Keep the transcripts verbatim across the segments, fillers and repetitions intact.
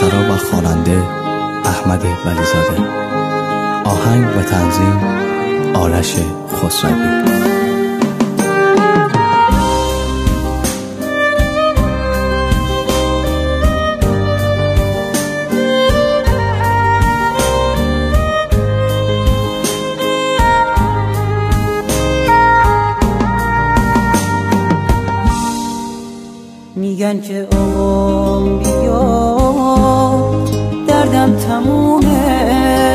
سرا و خواننده احمد ولیزاده. آهنگ و تنظیم آرش خسروی. میگن که آقا بیا دردم تمومه،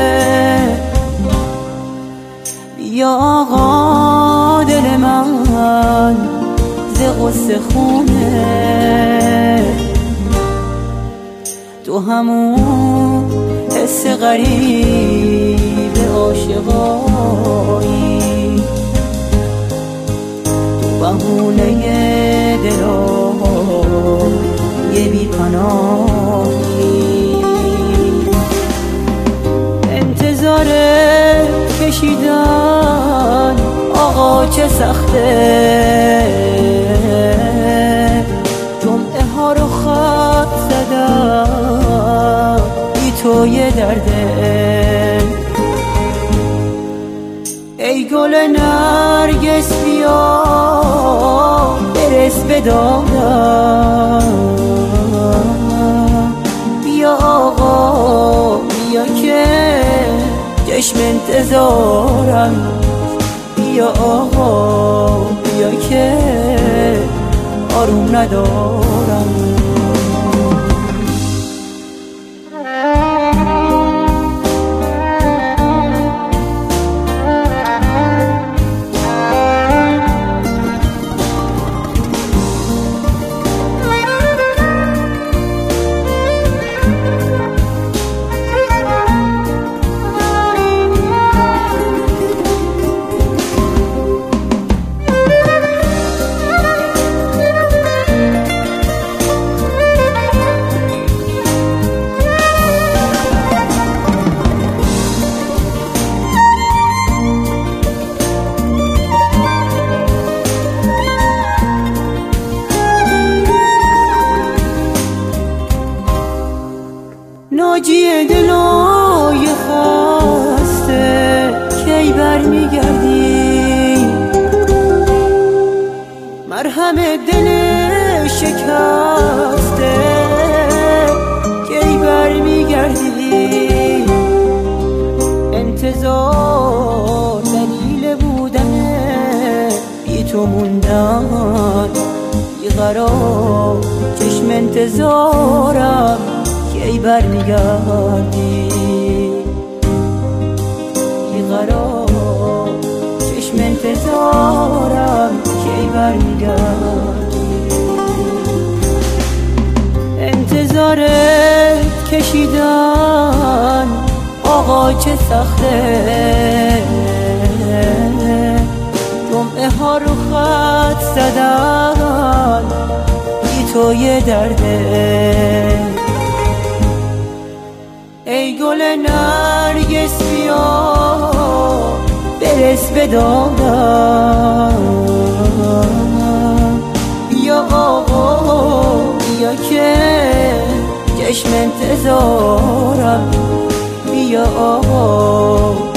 بیا آقا دل من ز غصه خونه، تو همون حس غریب عاشقایی، تو بهونه دلم یه بی پناهی، انتظار کشیدن آقا چه سخته، جمعه ها رو خط زدم بی تو یه درده، ای گل نرگس بیا برس به دادم، بیا آقا بیا که چشم انتظارم، بیا آقا بیا که آروم ندارم. ناجی دلای خسته کی بر میگردی، مرهم دل شکسته کی بر میگردی، انتظار دلیل بودن بی تو موندن، بیقرار چشم انتظارم کی بر میگردی، بیقرار چشم انتظارم کی بر میگردی، انتظارت کشیدن آقا چه سخته، جمعه ها رو خط زدن بی تو یه درده، ای گل نرگس بیا برس به دادم، بیا آقا بیا که چشم انتظارم، بیا آقا